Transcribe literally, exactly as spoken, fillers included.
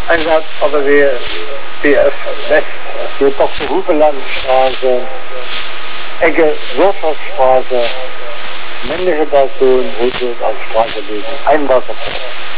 Einsatz aber wir B F West, hier Doktor Hubelandstraße, Ecke Wirtschaftsstraße, männliche Person, Rückwärts auf Straße liegen, Einwasser.